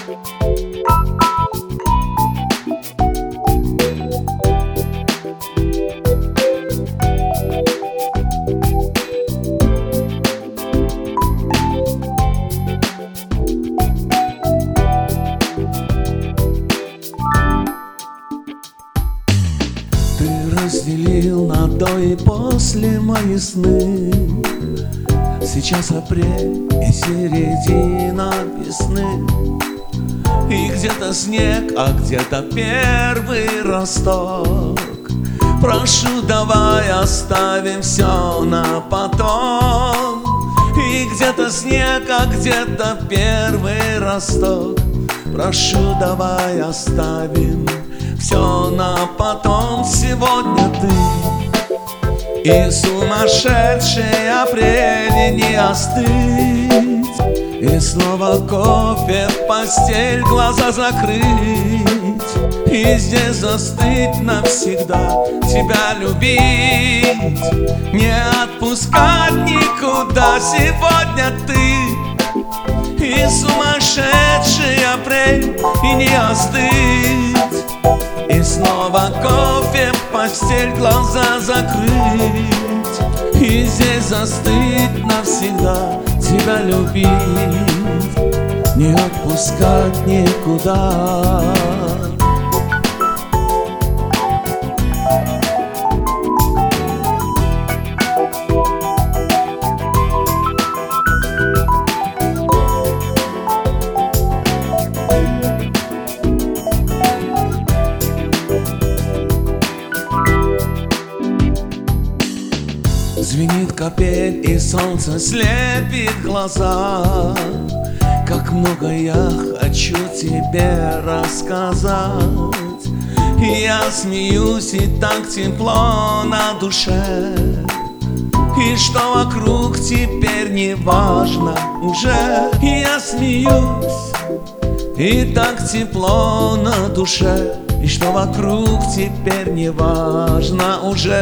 Разделил на до и после мои сны. Сейчас апрель и середина весны, и где-то снег, а где-то первый росток. Прошу, давай оставим все на потом. И где-то снег, а где-то первый росток. Прошу, давай оставим все на потом. Сегодня ты и сумасшедший апрель, и не остыть. И снова кофе в постель, глаза закрыть. И здесь застыть навсегда, тебя любить, не отпускать никуда. Сегодня ты и сумасшедший апрель, и не остыть. И снова кофе в постель, глаза закрыть. И здесь застыть навсегда, тебя любить, не отпускать никуда. Звенит капель, и солнце слепит глаза. Как много я хочу тебе рассказать. И я смеюсь, и так тепло на душе. И что вокруг теперь не важно уже. И я смеюсь, и так тепло на душе. И что вокруг теперь не важно уже.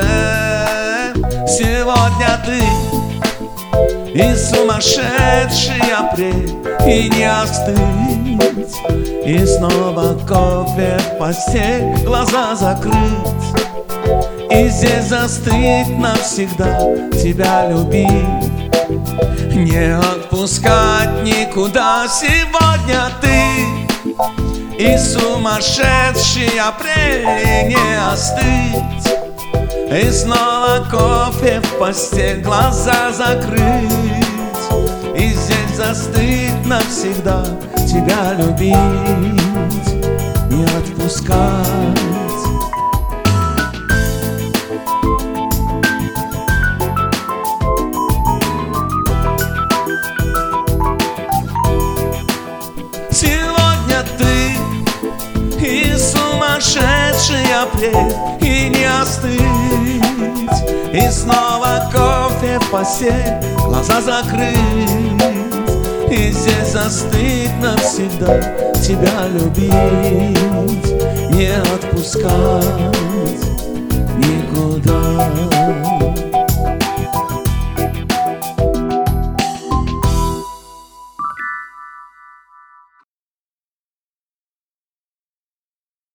Сегодня ты и сумасшедший апрель, и не остыть. И снова кофе в постель, глаза закрыть. И здесь застыть навсегда, тебя любить, не отпускать никуда. Сегодня ты и сумасшедший апрель, и не остыть. И снова кофе в постель, глаза закрыть. И здесь застыть навсегда, тебя любить, не отпускать. Сегодня ты и сумасшедший апрель, и не остыть. И снова кофе в постель, глаза закрыть. И здесь застыть навсегда, тебя любить, не отпускать.